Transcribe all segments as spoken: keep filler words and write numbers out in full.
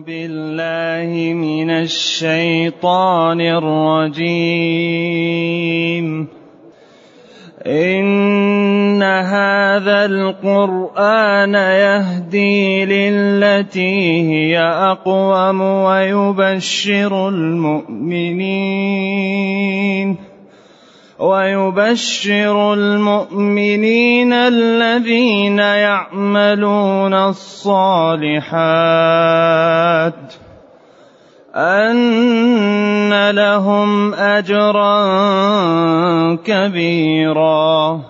بالله من الشيطان الرجيم. إن هذا القرآن يهدي للتي هي أقوم ويبشر المؤمنين ويبشر المؤمنين الذين يعملون الصالحات أن لهم أجرا كبيرا،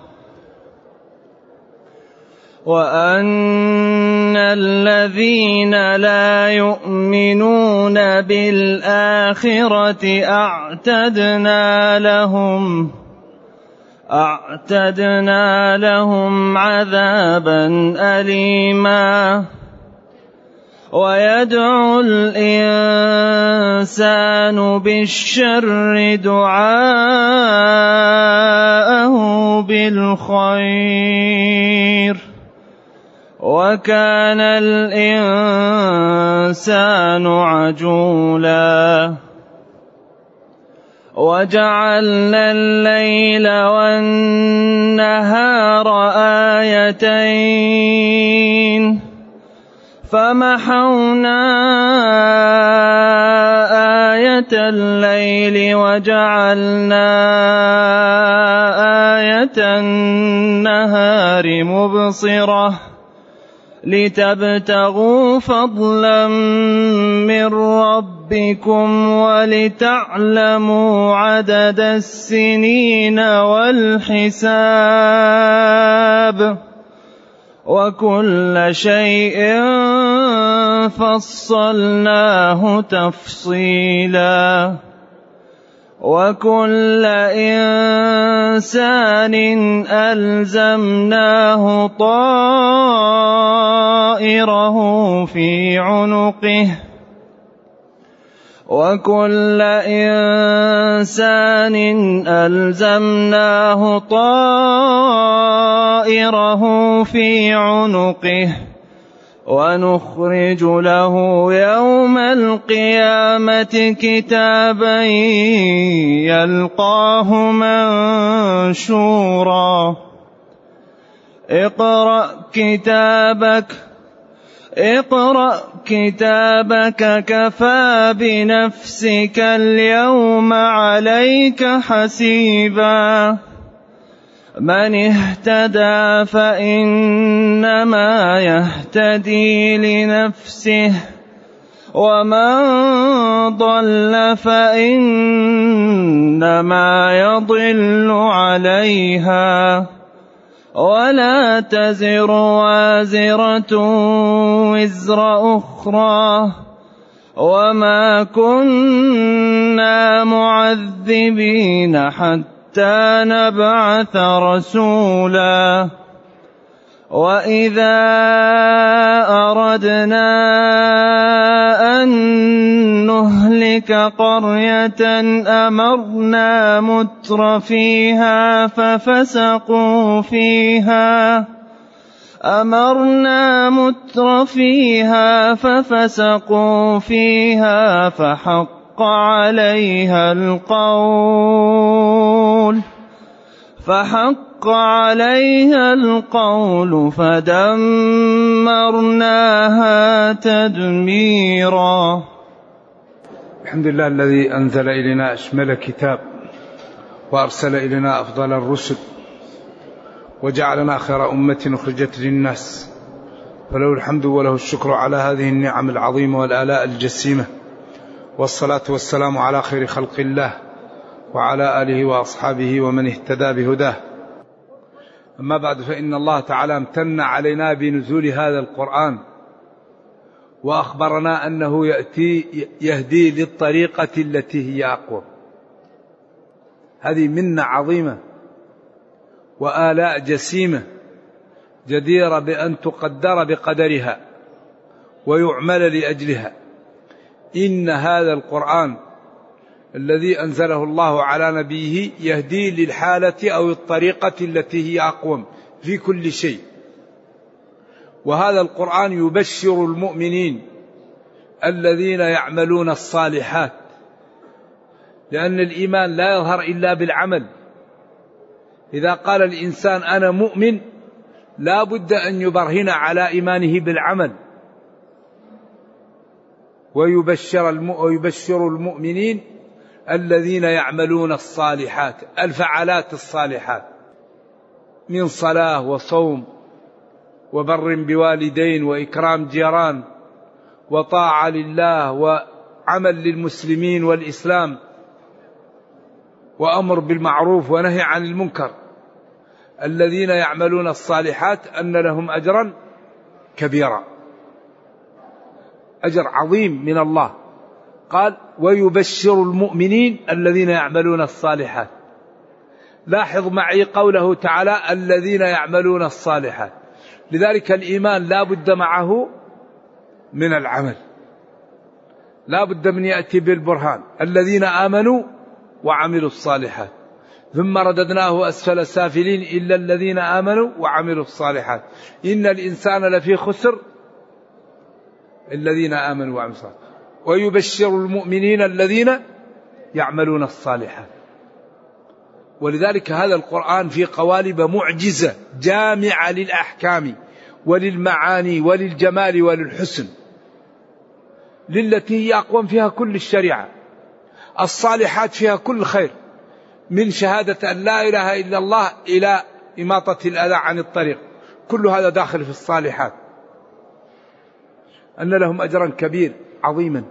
وأن الذين لا يؤمنون بالآخرة أعتدنا لهم أعتدنا لهم عذابا أليما. ويدعو الإنسان بالشر دعاءه بالخير، وكان الإنسان عجولا. وجعلنا الليل والنهار آيتين فمحونا آية الليل وجعلنا آية النهار مبصرة لتبتغوا فضلا من ربكم ولتعلموا عدد السنين والحساب، وكل شيء فصلناه تفصيلا. وكل إنسان ألزمناه طائره في عنقه وكل إنسان ألزمناه طائره في عنقه ونخرج له يوم القيامة كتابا يلقاه منشورا. اقرأ كتابك اقرأ كتابك كفى بنفسك اليوم عليك حسيبا. من اهتدى فإنما يهتدي لنفسه ومن ضل فإنما يضل عليها ولا تزر وازرة وزر أخرى وما كنا معذبين حتى نبعث رسولا. وإذا أردنا أن نهلك قرية أمرنا متر فيها ففسقوا فيها أمرنا متر فيها ففسقوا فيها فحق عليها القول فحق عليها القول فدمرناها تدميرا. الحمد لله الذي أنزل إلينا أشمل كتاب وأرسل إلينا أفضل الرسل وجعلنا خير أمة أخرجت للناس، فله الحمد وله الشكر على هذه النعم العظيمة والآلاء الجسيمة، والصلاة والسلام على خير خلق الله وعلى آله وأصحابه ومن اهتدى بهداه. أما بعد، فإن الله تعالى امتن علينا بنزول هذا القرآن وأخبرنا أنه يأتي يهدي للطريقة التي هي أقوى. هذه منة عظيمة وآلاء جسيمة جديرة بأن تقدر بقدرها ويعمل لأجلها. إن هذا القرآن الذي أنزله الله على نبيه يهدي للحالة أو الطريقة التي هي أقوم في كل شيء. وهذا القرآن يبشر المؤمنين الذين يعملون الصالحات، لأن الإيمان لا يظهر إلا بالعمل. إذا قال الإنسان أنا مؤمن لا بد أن يبرهن على إيمانه بالعمل. ويبشر, ويبشر المؤمنين الذين يعملون الصالحات، الفعالات الصالحات من صلاة وصوم وبر بوالدين وإكرام جيران وطاعة لله وعمل للمسلمين والإسلام وأمر بالمعروف ونهي عن المنكر. الذين يعملون الصالحات أن لهم أجرا كبيرا، أجر عظيم من الله. قال ويبشر المؤمنين الذين يعملون الصالحات. لاحظ معي قوله تعالى الذين يعملون الصالحات، لذلك الإيمان لا بد معه من العمل، لا بد من يأتي بالبرهان. الذين آمنوا وعملوا الصالحات ثم رددناه أسفل السافلين إلا الذين آمنوا وعملوا الصالحات إن الإنسان لفي خسر الذين آمنوا وعملوا الصالحات. ويبشر المؤمنين الذين يعملون الصالحات. ولذلك هذا القرآن في قوالب معجزة جامعة للأحكام وللمعاني وللجمال وللحسن، للتي هي أقوم فيها كل الشريعة. الصالحات فيها كل خير، من شهادة أن لا إله إلا الله إلى إماطة الأذى عن الطريق، كل هذا داخل في الصالحات. أن لهم أجرا كبير عظيما،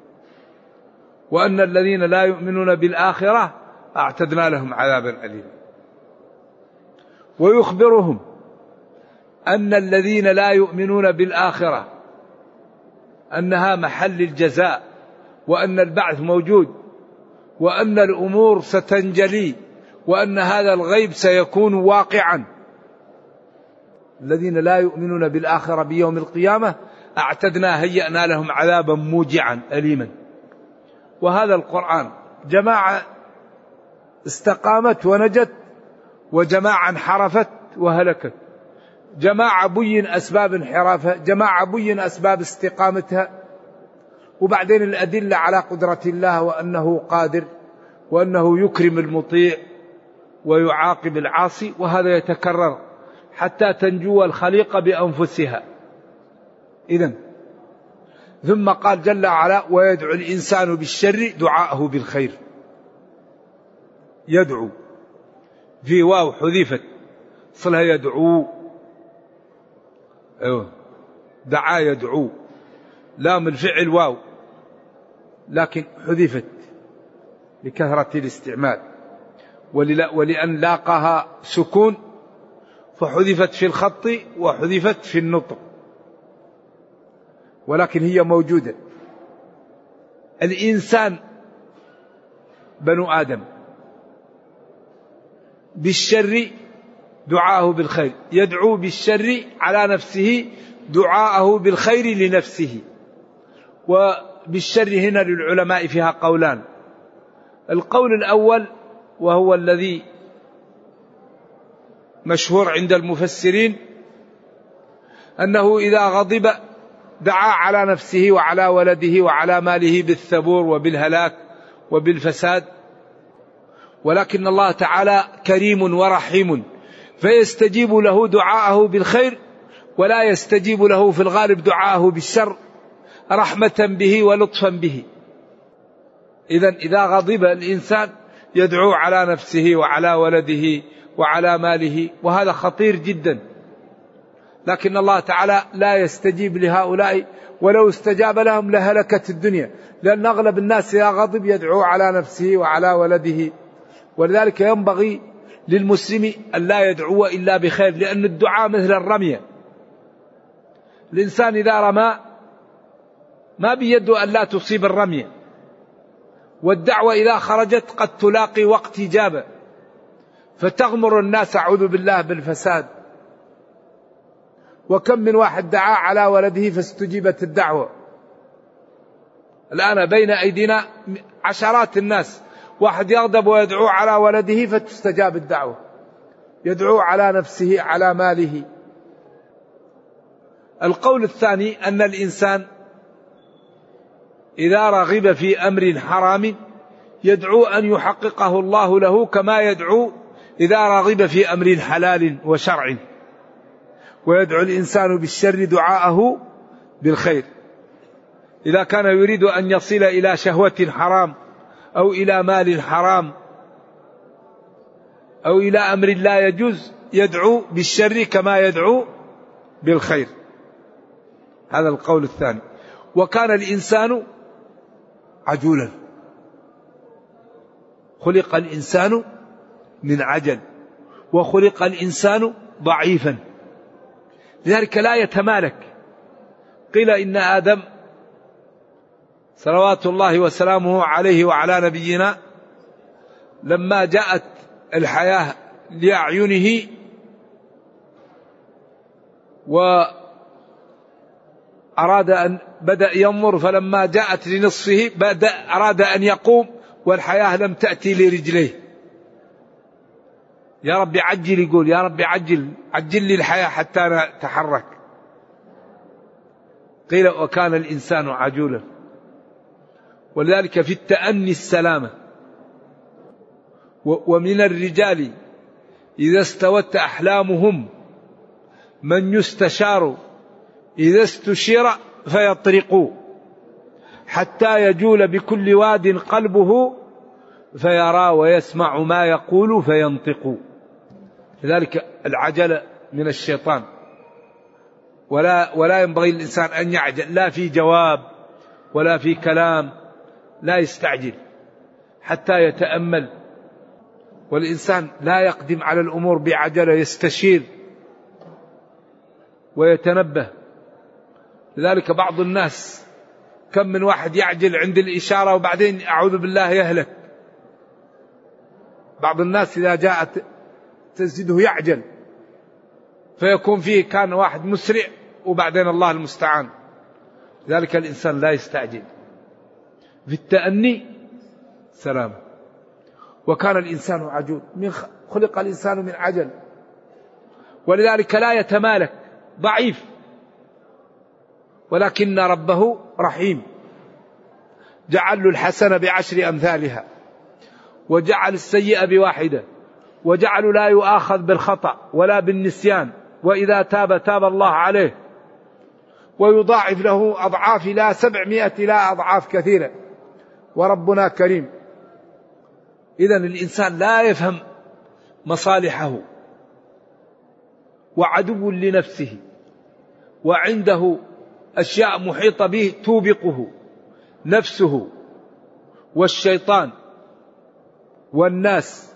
وأن الذين لا يؤمنون بالآخرة أعتدنا لهم عذابا أليما. ويخبرهم أن الذين لا يؤمنون بالآخرة أنها محل الجزاء، وأن البعث موجود، وأن الأمور ستنجلي، وأن هذا الغيب سيكون واقعا. الذين لا يؤمنون بالآخرة بيوم القيامة أعتدنا هيئنا لهم عذابا موجعا أليما. وهذا القرآن جماعة استقامت ونجت، وجماعة انحرفت وهلكت. جماعة بين أسباب انحرافها، جماعة بين أسباب استقامتها، وبعدين الأدلة على قدرة الله وأنه قادر وأنه يكرم المطيع ويعاقب العاصي، وهذا يتكرر حتى تنجو الخليقة بأنفسها. إذن ثم قال جل وعلا ويدعو الإنسان بالشر دعاءه بالخير. يدعو في واو حذفت صلها يدعو، أيوه دعا يدعو، لام الفعل واو لكن حذفت لكثرة الاستعمال، ولأن لاقاها سكون فحذفت في الخط وحذفت في النطق، ولكن هي موجودة. الإنسان بنو آدم بالشر دعاءه بالخير، يدعو بالشر على نفسه دعاءه بالخير لنفسه. وبالشر هنا للعلماء فيها قولان. القول الأول وهو الذي مشهور عند المفسرين أنه إذا غضب دعا على نفسه وعلى ولده وعلى ماله بالثبور وبالهلاك وبالفساد، ولكن الله تعالى كريم ورحيم فيستجيب له دعاءه بالخير، ولا يستجيب له في الغالب دعاءه بالشر رحمة به ولطفا به. إذن إذا غضب الإنسان يدعو على نفسه وعلى ولده وعلى ماله، وهذا خطير جدا. لكن الله تعالى لا يستجيب لهؤلاء، ولو استجاب لهم لهلكت الدنيا، لأن أغلب الناس إذا غضب يدعو على نفسه وعلى ولده. ولذلك ينبغي للمسلم أن لا يدعو إلا بخير، لأن الدعاء مثل الرمية. الإنسان إذا رمى ما بيده أن لا تصيب الرمية، والدعوة إذا خرجت قد تلاقي وقت إجابة فتغمر الناس أعوذ بالله بالفساد. وكم من واحد دعا على ولده فاستجيبت الدعوة. الآن بين أيدينا عشرات الناس، واحد يغضب ويدعو على ولده فتستجاب الدعوة، يدعو على نفسه على ماله. القول الثاني أن الإنسان إذا رغب في أمر حرام يدعو أن يحققه الله له، كما يدعو إذا رغب في أمر حلال وشرع. ويدعو الإنسان بالشر دعاءه بالخير. إذا كان يريد أن يصل إلى شهوة حرام أو إلى مال حرام أو إلى أمر لا يجوز يدعو بالشر كما يدعو بالخير. هذا القول الثاني. وكان الإنسان عجولا، خلق الإنسان من عجل، وخلق الإنسان ضعيفا، لذلك لا يتمالك. قيل إن آدم صلوات الله وسلامه عليه وعلى نبينا لما جاءت الحياة لأعينه وأراد أن بدأ ينظر، فلما جاءت لنصفه بدأ أراد أن يقوم والحياة لم تأتي لرجليه. يا رب عجل، يقول يا رب عجل عجل لي الحياة حتى نتحرك. قيل وكان الإنسان عجولا. ولذلك في التأني السلامة. ومن الرجال إذا استوت أحلامهم من يستشار إذا استشير فيطرق، حتى يجول بكل واد قلبه فيرى ويسمع ما يقول فينطق. لذلك العجلة من الشيطان، ولا ولا ينبغي للإنسان أن يعجل، لا في جواب ولا في كلام، لا يستعجل حتى يتأمل. والإنسان لا يقدم على الأمور بعجلة، يستشير ويتنبه. لذلك بعض الناس كم من واحد يعجل عند الإشارة وبعدين أعوذ بالله يهلك. بعض الناس إذا جاءت تزيده يعجل، فيكون فيه كان واحد مسرع وبعدين الله المستعان. لذلك الإنسان لا يستعجل، في التأني سلام. وكان الإنسان عجول، من خلق الإنسان من عجل، ولذلك لا يتمالك، ضعيف. ولكن ربه رحيم، جعل له الحسنة بعشر أمثالها، وجعل السيئة بواحدة، وجعل لا يؤاخذ بالخطأ ولا بالنسيان، وإذا تاب تاب الله عليه، ويضاعف له أضعاف لا سبعمائة لا أضعاف كثيرة، وربنا كريم. إذن الإنسان لا يفهم مصالحه، وعدو لنفسه، وعنده أشياء محيطة به توبقه، نفسه والشيطان والناس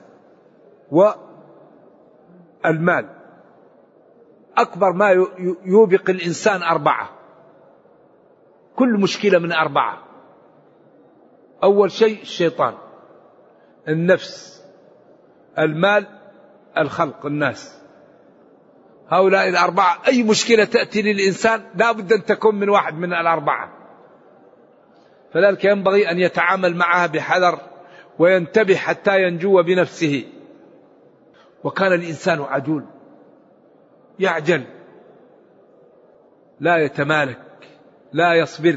والمال. أكبر ما يوبق الإنسان أربعة، كل مشكلة من أربعة. أول شيء الشيطان، النفس، المال، الخلق، الناس. هؤلاء الأربعة أي مشكلة تأتي للإنسان لا بد أن تكون من واحد من الأربعة. فذلك ينبغي أن يتعامل معها بحذر وينتبه حتى ينجو بنفسه. وكان الإنسان عجول، يعجل، لا يتمالك، لا يصبر.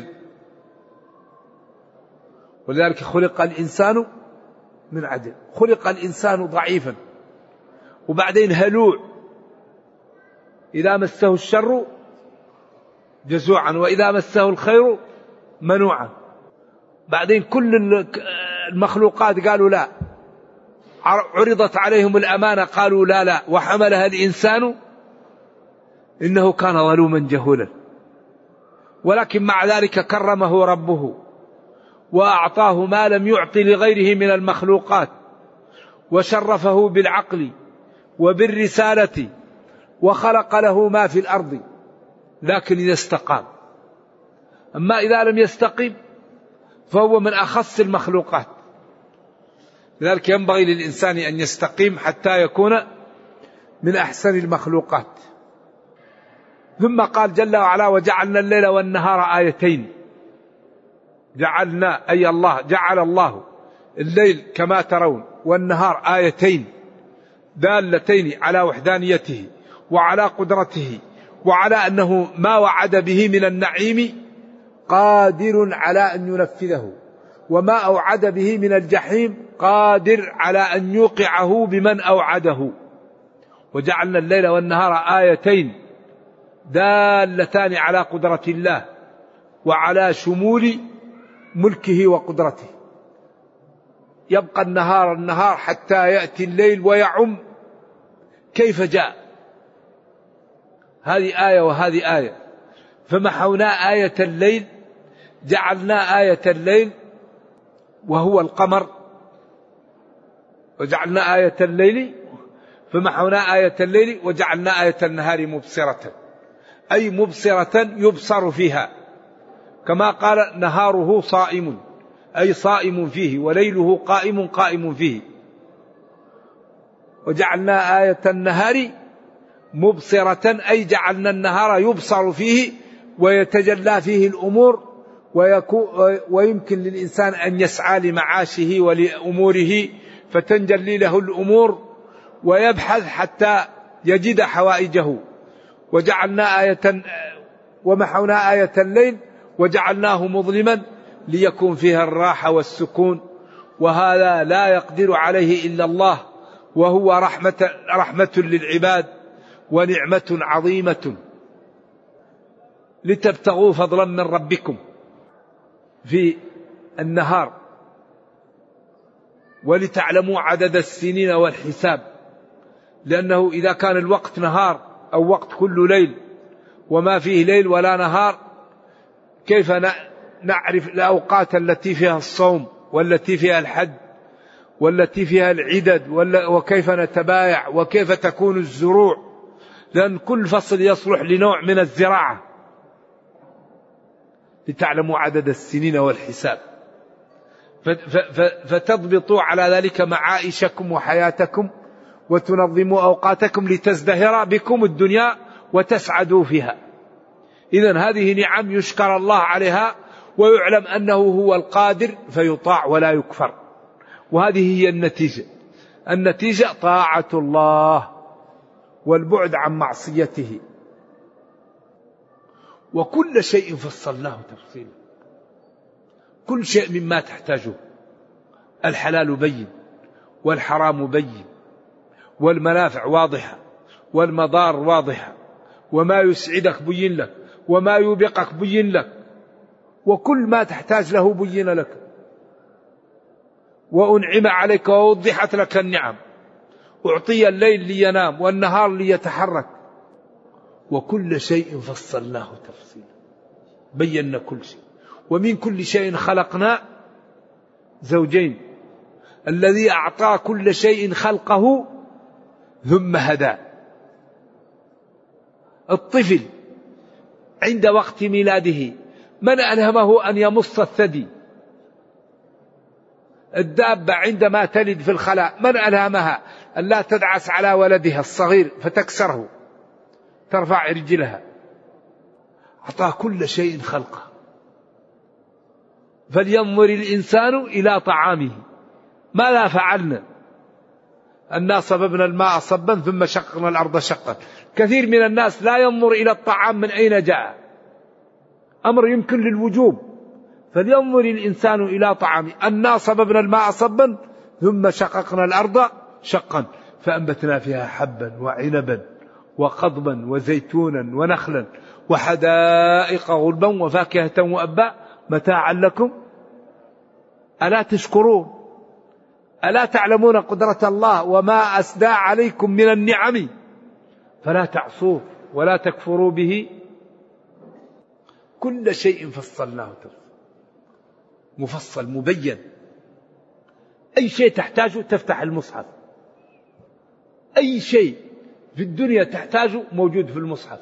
ولذلك خلق الإنسان من عجل. خلق الإنسان ضعيفا، وبعدين هلوع، إذا مسه الشر جزوعا وإذا مسه الخير منوعا. بعدين كل المخلوقات قالوا لا، عرضت عليهم الأمانة قالوا لا لا، وحملها الإنسان إنه كان ظلوما جهولا. ولكن مع ذلك كرمه ربه وأعطاه ما لم يعطي لغيره من المخلوقات، وشرفه بالعقل وبالرسالة، وخلق له ما في الأرض، لكن إذا استقام. أما إذا لم يستقم فهو من أخص المخلوقات. لذلك ينبغي للإنسان أن يستقيم حتى يكون من أحسن المخلوقات. ثم قال جل وعلا وجعلنا الليل والنهار آيتين. جعلنا أي الله جعل الله الليل كما ترون والنهار آيتين دالتين على وحدانيته وعلى قدرته، وعلى أنه ما وعد به من النعيم قادر على أن ينفذه، وما أوعد به من الجحيم قادر على أن يوقعه بمن أوعده. وجعلنا الليل والنهار آيتين دالتان على قدرة الله وعلى شمول ملكه وقدرته. يبقى النهار النهار حتى يأتي الليل ويعم كيف جاء. هذه آية وهذه آية. فمحونا آية الليل، جعلنا آية الليل وهو القمر، وجعلنا آية الليل فمحونا آية الليل وجعلنا آية النهار مبصرة، أي مبصرة يبصر فيها، كما قال نهاره صائم أي صائم فيه، وليله قائم قائم فيه. وجعلنا آية النهار مبصرة أي جعلنا النهار يبصر فيه ويتجلى فيه الأمور، ويمكن للإنسان أن يسعى لمعاشه ولأموره فتنجلي له الأمور ويبحث حتى يجد حوائجه. وجعلنا آية ومحونا آية الليل وجعلناه مظلما ليكون فيها الراحة والسكون، وهذا لا يقدر عليه إلا الله، وهو رحمة, رحمة للعباد ونعمة عظيمة لتبتغوا فضلا من ربكم في النهار ولتعلموا عدد السنين والحساب. لأنه إذا كان الوقت نهار أو وقت كل ليل وما فيه ليل ولا نهار، كيف نعرف الأوقات التي فيها الصوم والتي فيها الحج والتي فيها العدد، وكيف نتبايع وكيف تكون الزروع، لأن كل فصل يصلح لنوع من الزراعة. لتعلموا عدد السنين والحساب، فتضبطوا على ذلك معائشكم وحياتكم وتنظموا أوقاتكم لتزدهر بكم الدنيا وتسعدوا فيها. إذن هذه نعم يشكر الله عليها، ويعلم أنه هو القادر فيطاع ولا يكفر. وهذه هي النتيجة. النتيجة طاعة الله والبعد عن معصيته. وكل شيء فصلناه تفصيلا، كل شيء مما تحتاجه. الحلال بين والحرام بين، والمنافع واضحة والمضار واضحة، وما يسعدك بين لك وما يوبقك بين لك، وكل ما تحتاج له بين لك. وأنعم عليك ووضحت لك النعم، أعطي الليل لينام والنهار ليتحرك. وكل شيء فصلناه تفصيلا، بينا كل شيء. ومن كل شيء خلقنا زوجين، الذي أعطى كل شيء خلقه ثم هدى. الطفل عند وقت ميلاده من ألهمه أن يمص الثدي؟ الدابة عندما تلد في الخلاء من ألهمها أن لا تدعس على ولدها الصغير فتكسره، ترفع رجلها؟ أعطى كل شيء خلقه. فلينظر الإنسان إلى طعامه ماذا فعلنا؟ أنا صببنا الماء صبا ثم شققنا الأرض شقا. كثير من الناس لا ينظر إلى الطعام من أين جاء، أمر يمكن للوجوب. فلينظر الإنسان إلى طعامه. أنا صببنا الماء صبا ثم شققنا الأرض شقا فأنبتنا فيها حبا وعنبا وقضبا وزيتونا ونخلا وحدائق غلبا وفاكهة وأبا متاعا لكم ألا تشكرون؟ ألا تعلمون قدرة الله وما أسدى عليكم من النعم فلا تعصوه ولا تكفروا به؟ كل شيء فصلناه تفصيلا، مفصل مبين. أي شيء تحتاجه تفتح المصحف، أي شيء في الدنيا تحتاجه موجود في المصحف.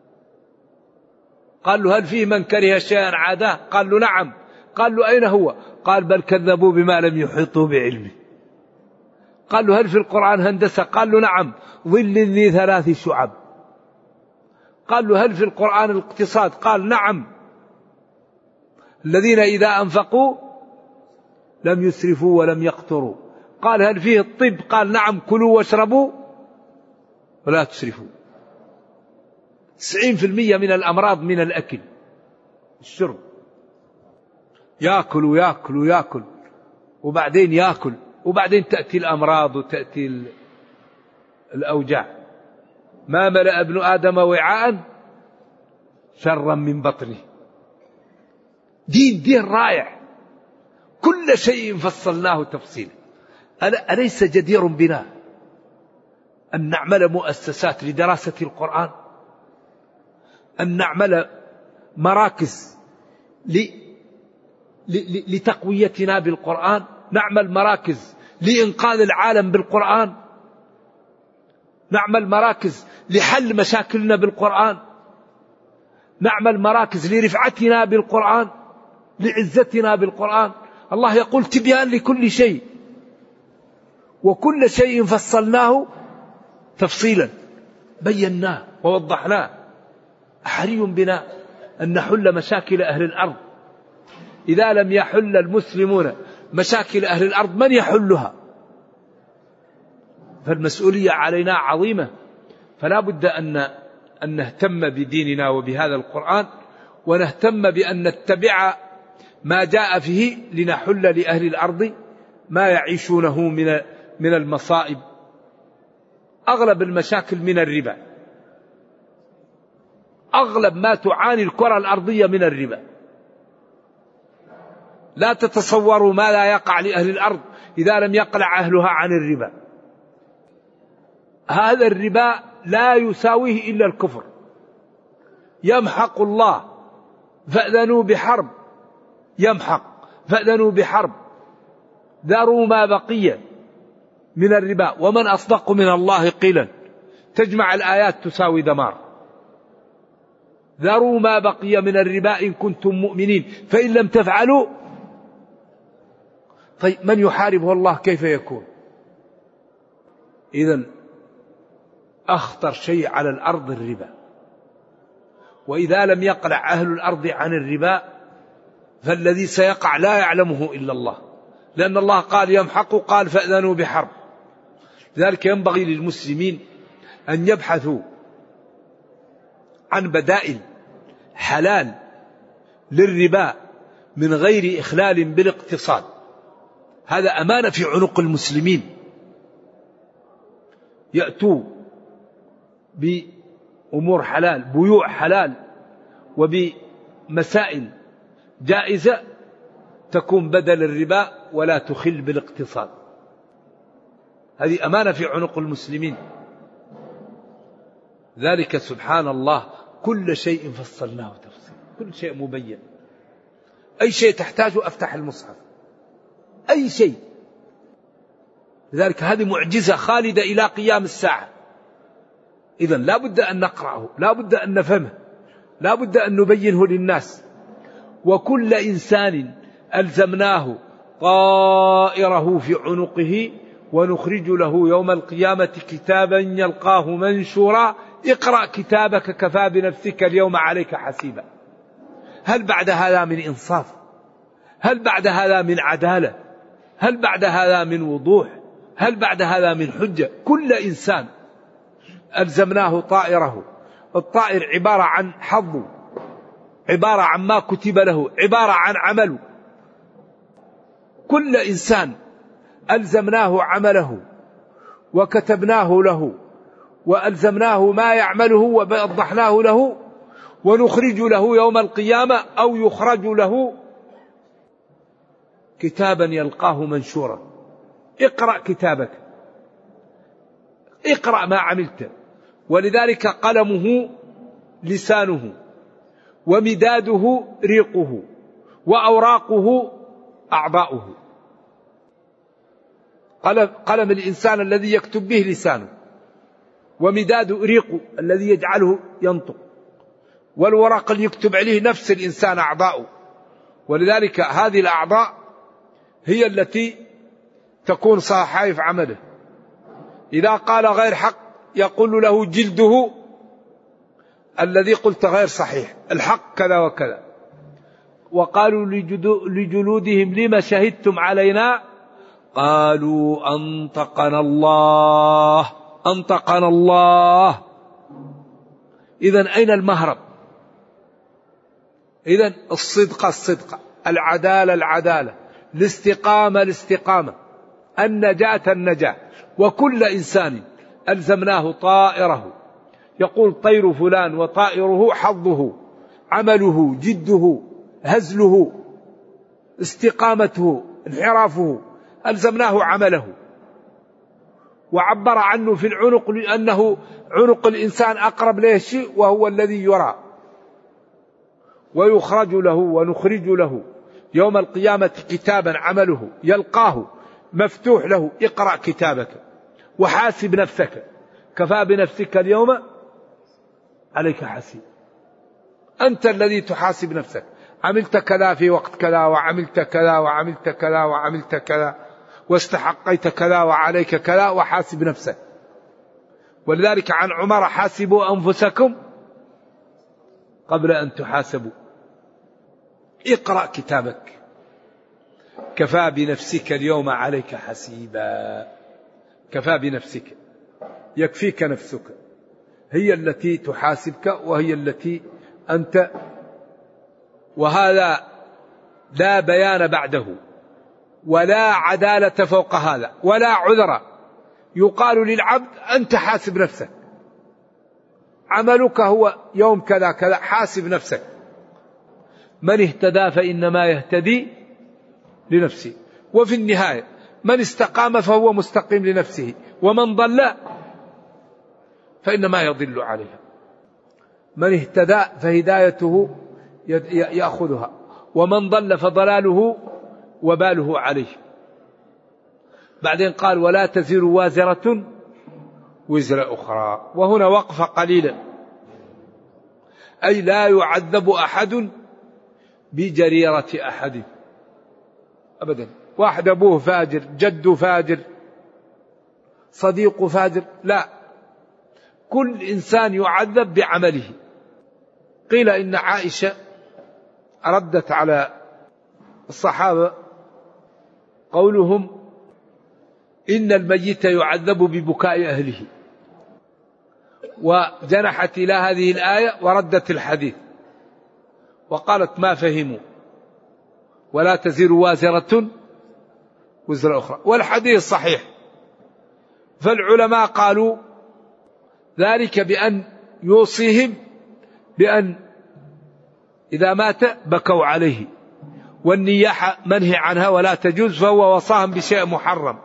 قال له هل فيه من كره شيئا عاداه؟ قال له نعم. قال له أين هو؟ قال بل كذبوا بما لم يحيطوا بعلمه. قال له هل في القرآن هندسة؟ قال له نعم، ظل ذي ثلاث شعب. قال له هل في القرآن الاقتصاد؟ قال نعم، الذين إذا أنفقوا لم يسرفوا ولم يقتروا. قال هل فيه الطب؟ قال نعم، كلوا واشربوا ولا تسرفوا. تسعين في المئة من الأمراض من الأكل الشرب. يأكل ويأكل ويأكل وبعدين يأكل وبعدين تأتي الأمراض وتأتي الأوجاع. ما ملأ ابن آدم وعاء شرا من بطنه. دين دين رائع، كل شيء فصلناه تفصيلا. أليس جدير بنا أن نعمل مؤسسات لدراسة القرآن، أن نعمل مراكز لتقويتنا بالقرآن، نعمل مراكز لإنقاذ العالم بالقرآن، نعمل مراكز لحل مشاكلنا بالقرآن، نعمل مراكز لرفعتنا بالقرآن، لعزتنا بالقرآن. الله يقول تبيان لكل شيء، وكل شيء فصلناه تفصيلا، بيناه ووضحناه. أحري بنا أن نحل مشاكل أهل الأرض. إذا لم يحل المسلمون مشاكل أهل الأرض من يحلها؟ فالمسؤولية علينا عظيمة، فلا بد أن أن نهتم بديننا وبهذا القرآن، ونهتم بأن نتبع ما جاء فيه لنحل لأهل الأرض ما يعيشونه من من المصائب. أغلب المشاكل من الربا، أغلب ما تعاني الكرة الأرضية من الربا. لا تتصوروا ما لا يقع لأهل الأرض إذا لم يقلع أهلها عن الربا. هذا الربا لا يساويه إلا الكفر. يمحق الله فأذنوا بحرب، يمحق فأذنوا بحرب، ذروا ما بقي من الربا ومن أصدق من الله قيلا. تجمع الآيات تساوي دمار. ذروا ما بقي من الربا إن كنتم مؤمنين فإن لم تفعلوا. طيب من يحاربه الله كيف يكون؟ إذن أخطر شيء على الأرض الربا، وإذا لم يقلع أهل الأرض عن الربا فالذي سيقع لا يعلمه إلا الله، لأن الله قال يمحق، قال فأذنوا بحرب. لذلك ينبغي للمسلمين أن يبحثوا عن بدائل حلال للربا من غير إخلال بالاقتصاد. هذا أمانة في عنق المسلمين. يأتوا بأمور حلال، بيوع حلال، وبمسائل جائزة تكون بدل الربا ولا تخل بالاقتصاد. هذه أمانة في عنق المسلمين. ذلك سبحان الله كل شيء فصلناه تفصيل، كل شيء مبين. أي شيء تحتاجه أفتح المصحف، أي شيء. لذلك هذه معجزة خالدة إلى قيام الساعة. إذن لا بد أن نقرأه، لا بد أن نفهمه، لا بد أن نبينه للناس. وكل إنسان ألزمناه طائره في عنقه ونخرج له يوم القيامة كتابا يلقاه منشورا اقرأ كتابك كفى بنفسك اليوم عليك حسيبا. هل بعد هذا من إنصاف؟ هل بعد هذا من عدالة؟ هل بعد هذا من وضوح؟ هل بعد هذا من حجة؟ كل إنسان ألزمناه طائره. الطائر عبارة عن حظه، عبارة عن ما كتب له، عبارة عن عمله. كل إنسان ألزمناه عمله وكتبناه له وألزمناه ما يعمله ووضحناه له، ونخرج له يوم القيامة أو يخرج له كتابا يلقاه منشورا. اقرأ كتابك، اقرأ ما عملت. ولذلك قلمه لسانه، ومداده ريقه، وأوراقه أعضاؤه. قلم, قلم الإنسان الذي يكتب به لسانه، ومداد ريقه الذي يجعله ينطق، والورق اللي يكتب عليه نفس الإنسان أعضاؤه. ولذلك هذه الأعضاء هي التي تكون صحائف عمله. إذا قال غير حق يقول له جلده الذي قلت غير صحيح، الحق كذا وكذا. وقالوا لجلودهم لما شهدتم علينا قالوا أنطقنا الله أنطقنا الله. إذن أين المهرب؟ إذن الصدق الصدق، العدالة العدالة، الاستقامة الاستقامة، النجاة النجاة. وكل إنسان ألزمناه طائره، يقول طير فلان وطائره حظه، عمله، جده، هزله، استقامته، انحرافه، ألزمناه عمله. وعبر عنه في العنق لأنه عنق الإنسان أقرب له شيء وهو الذي يرى. ويخرج له ونخرج له يوم القيامة كتابا عمله يلقاه مفتوح له، اقرأ كتابك وحاسب نفسك كفى بنفسك اليوم عليك حسيب. أنت الذي تحاسب نفسك، عملت كذا في وقت كذا، وعملت كذا وعملت كذا وعملت كذا، واستحقيت كذا وعليك كذا، وحاسب نفسك. ولذلك عن عمر: حاسبوا أنفسكم قبل أن تحاسبوا. اقرأ كتابك كفى بنفسك اليوم عليك حسيبا. كفى بنفسك، يكفيك نفسك، هي التي تحاسبك وهي التي أنت. وهذا لا بيان بعده، ولا عدالة فوق هذا، ولا عذر. يقال للعبد: أنت حاسب نفسك، عملك هو يوم كذا كذا، حاسب نفسك. من اهتدى فإنما يهتدي لنفسه. وفي النهاية من استقام فهو مستقيم لنفسه، ومن ضل فإنما يضل عليها. من اهتدى فهدايته يأخذها، ومن ضل فضلاله وباله عليه. بعدين قال: ولا تزر وازرة وزر أخرى. وهنا وقفة قليلا، أي لا يعذب أحد بجريرة أحد أبدا. واحد أبوه فاجر، جده فاجر، صديقه فاجر، لا، كل إنسان يعذب بعمله. قيل إن عائشة ردت على الصحابة قولهم: إن الميت يعذب ببكاء أهله، وجنحت إلى هذه الآية وردت الحديث وقالت: ما فهموا، ولا تزر وازرة وزر أخرى، والحديث صحيح. فالعلماء قالوا ذلك بأن يوصيهم بأن إذا مات بكوا عليه، والنياحة منهي عنها ولا تجوز، فهو وصاهم بشيء محرم.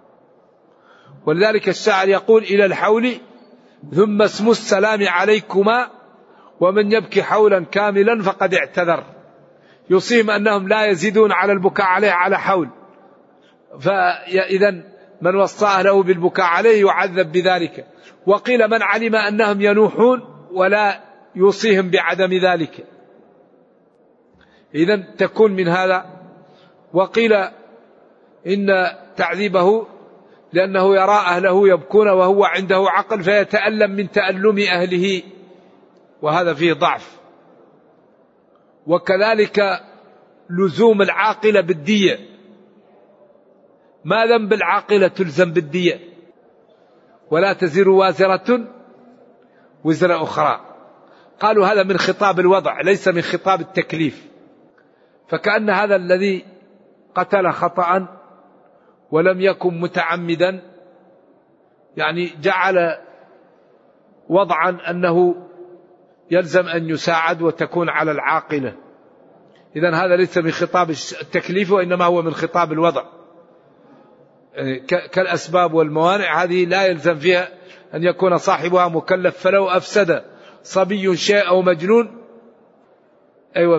ولذلك الشاعر يقول: إلى الحول ثم اسم السلام عليكما، ومن يبكي حولا كاملا فقد اعتذر. يوصيهم أنهم لا يزيدون على البكاء عليه على حول، فإذا من وصى أهله بالبكاء عليه يعذب بذلك. وقيل من علم أنهم ينوحون ولا يوصيهم بعدم ذلك، إذن تكون من هذا. وقيل إن تعذيبه لأنه يرى أهله يبكون وهو عنده عقل فيتألم من تألم أهله، وهذا فيه ضعف. وكذلك لزوم العاقلة بالدية، ما ذنب العاقلة تلزم بالدية؟ ولا تزر وازرة وزر أخرى. قالوا هذا من خطاب الوضع ليس من خطاب التكليف. فكأن هذا الذي قتل خطأ ولم يكن متعمدا يعني جعل وضعا أنه يلزم أن يساعد وتكون على العاقلة. إذن هذا ليس من خطاب التكليف وإنما هو من خطاب الوضع، كالأسباب والموانع هذه لا يلزم فيها أن يكون صاحبها مكلف. فلو أفسد صبي شيء أو مجنون أيوة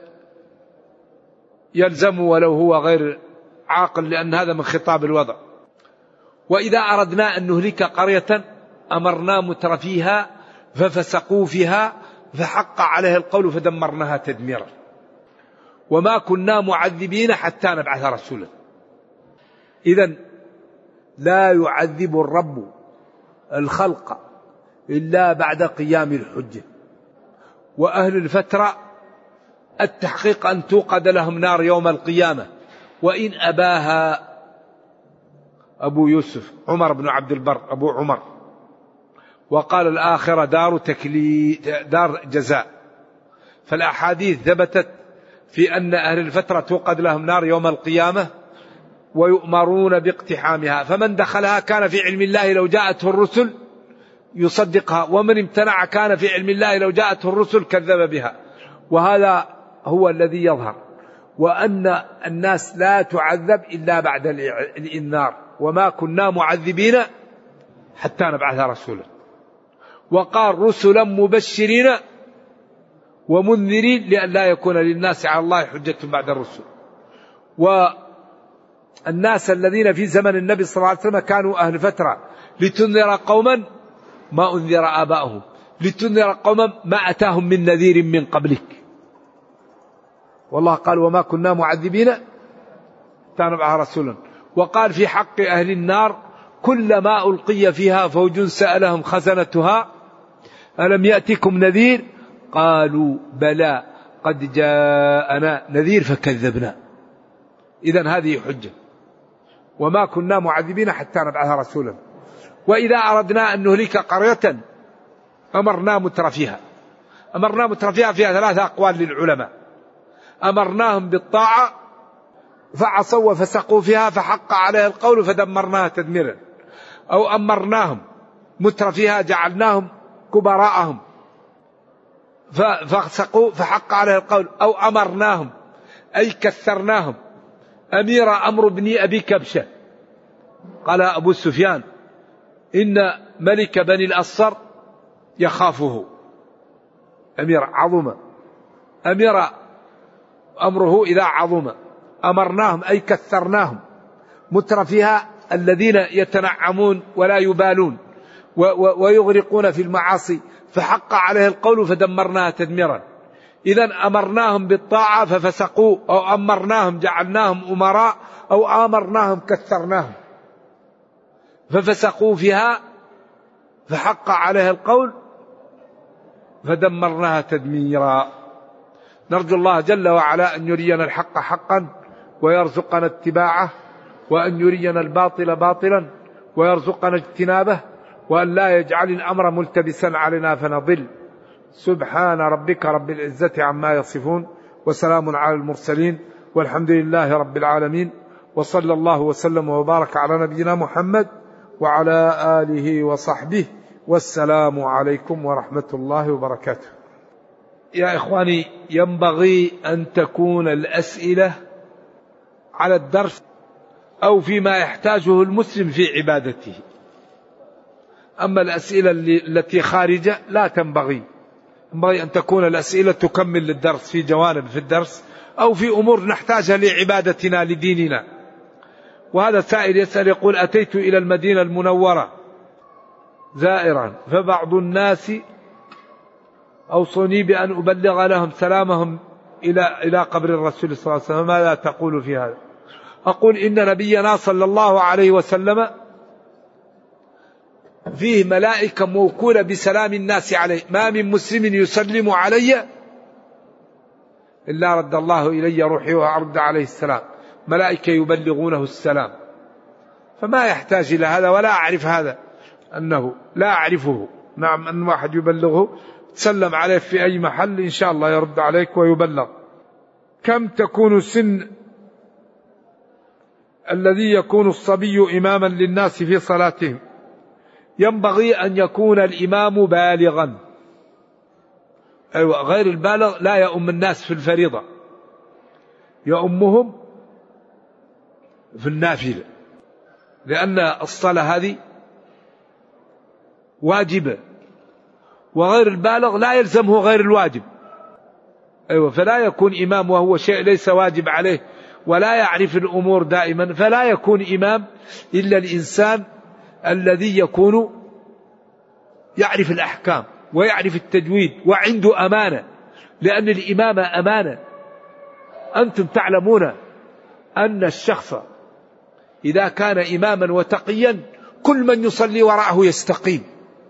فيلزم ولو هو غير عاقل، لأن هذا من خطاب الوضع. وإذا أردنا أن نهلك قرية أمرنا مترفيها ففسقوا فيها فحق عليه القول فدمرناها تدميرا. وما كنا معذبين حتى نبعث رسولا. إذن لا يعذب الرب الخلق إلا بعد قيام الحجة. وأهل الفترة التحقيق أن توقد لهم نار يوم القيامة، وإن أباها أبو يوسف عمر بن عبد البر أبو عمر، وقال الآخرة دار تكلي دار جزاء. فالأحاديث ثبتت في أن أهل الفترة توقد لهم نار يوم القيامة ويؤمرون باقتحامها، فمن دخلها كان في علم الله لو جاءته الرسل يصدقها، ومن امتنع كان في علم الله لو جاءته الرسل كذب بها. وهذا هو الذي يظهر، وأن الناس لا تعذب إلا بعد الإنذار، وما كنا معذبين حتى نبعث رسولا. وقال رسلا مبشرين ومنذرين لئلا يكون للناس على الله حجة بعد الرسل. والناس الذين في زمن النبي صلى الله عليه وسلم كانوا أهل فترة، لتنذر قوما ما أنذر آباؤهم، لتنذر قوما ما أتاهم من نذير من قبلك. والله قال وما كنا معذبين حتى نبعث رسولا. وقال في حق أهل النار كلما ألقي فيها فوج سألهم خزنتها ألم يأتكم نذير قالوا بلى قد جاءنا نذير فكذبنا. إذن هذه حجة، وما كنا معذبين حتى نبعث رسولا. وإذا أردنا أن نهلك قرية أمرنا مترفيها. أمرنا مترفيها فيها ثلاثة أقوال للعلماء: أمرناهم بالطاعة فعصوا وفسقوا فيها فحق عليها القول فدمرناها تدميرا، أو أمرناهم مترفيها جعلناهم كبراءهم ففسقوا فحق عليها القول، أو أمرناهم أي كثرناهم. أمير أمر بن أبي كبشة قال أبو سفيان إن ملك بني الأصفر يخافه، أمير عظم، أمير أمره إذا عظم. أمرناهم أي كثرناهم، مترفيها الذين يتنعمون ولا يبالون ويغرقون في المعاصي فحق عليه القول فدمرناها تدميرا. إذن أمرناهم بالطاعة ففسقوا، أو أمرناهم جعلناهم أمراء، أو أمرناهم كثرناهم ففسقوا فيها فحق عليها القول فدمرناها تدميرا. نرجو الله جل وعلا أن يرينا الحق حقا ويرزقنا اتباعه، وأن يرينا الباطل باطلا ويرزقنا اجتنابه، وأن لا يجعل الأمر ملتبسا علينا فنضل. سبحان ربك رب العزة عما يصفون، وسلام على المرسلين، والحمد لله رب العالمين، وصلى الله وسلم وبارك على نبينا محمد وعلى آله وصحبه، والسلام عليكم ورحمة الله وبركاته. يا إخواني، ينبغي أن تكون الأسئلة على الدرس أو فيما يحتاجه المسلم في عبادته، أما الأسئلة التي خارجة لا تنبغي. ينبغي أن تكون الأسئلة تكمل للدرس في جوانب في الدرس أو في أمور نحتاجها لعبادتنا لديننا. وهذا سائل يسأل يقول أتيت إلى المدينة المنورة زائرا، فبعض الناس أوصوني بأن أبلغ لهم سلامهم إلى إلى قبر الرسول صلى الله عليه وسلم، ماذا تقول في هذا؟ أقول إن نبينا صلى الله عليه وسلم فيه ملائكة موكولة بسلام الناس عليه، ما من مسلم يسلم علي إلا رد الله إلي روحي وأرد عليه السلام، ملائكة يبلغونه السلام. فما يحتاج إلى هذا، ولا أعرف هذا أنه لا أعرفه. نعم، أن واحد يبلغه تسلم عليه في أي محل إن شاء الله يرد عليك ويبلغ. كم تكون سن الذي يكون الصبي إماما للناس في صلاتهم؟ ينبغي أن يكون الإمام بالغا. أيوة، غير البالغ لا يؤم الناس في الفريضة، يؤمهم في النافلة، لأن الصلاة هذه واجبة، وغير البالغ لا يلزمه غير الواجب. أيوة، فلا يكون إمام وهو شيء ليس واجب عليه ولا يعرف الأمور دائما، فلا يكون إمام إلا الإنسان الذي يكون يعرف الأحكام ويعرف التجويد وعنده أمانة، لأن الإمامة أمانة. أنتم تعلمون أن الشخص إذا كان إماما وتقيا كل من يصلي وراءه يستقيم،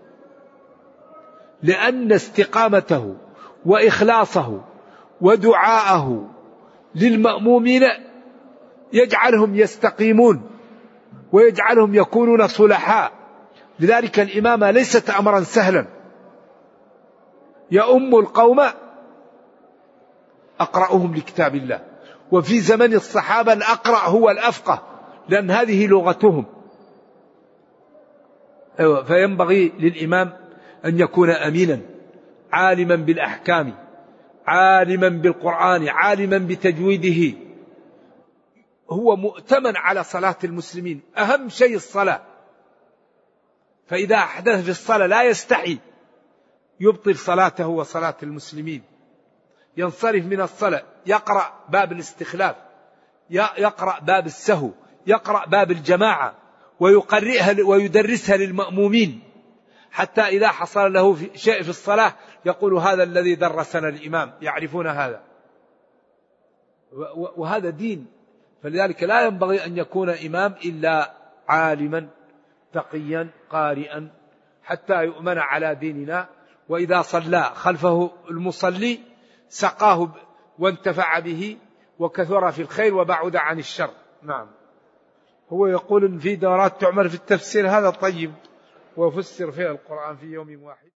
لأن استقامته وإخلاصه ودعاءه للمأمومين يجعلهم يستقيمون ويجعلهم يكونون صلحاء. لذلك الإمامة ليست أمرا سهلا، يؤم القوم أقرأهم لكتاب الله. وفي زمن الصحابة الأقرأ هو الأفقه، لأن هذه لغتهم. فينبغي للإمام أن يكون أمينا، عالما بالأحكام، عالما بالقرآن، عالما بتجويده. هو مؤتمن على صلاة المسلمين، أهم شيء الصلاة. فإذا أحدث في الصلاة لا يستحي يبطل صلاته وصلاة المسلمين. ينصرف من الصلاة، يقرأ باب الاستخلاف، يقرأ باب السهو، يقرأ باب الجماعة، ويقرئها ويدرسها للمأمومين، حتى إذا حصل له شيء في الصلاة يقول هذا الذي درسنا الإمام، يعرفون هذا، وهذا دين. فلذلك لا ينبغي أن يكون إمام إلا عالما تقيا قارئا حتى يؤمن على ديننا. وإذا صلى خلفه المصلي سقاه وانتفع به وكثر في الخير وبعد عن الشر. نعم. هو يقول إن في دورات تعمل في التفسير، هذا طيب، وفسر فيها القرآن في يوم واحد.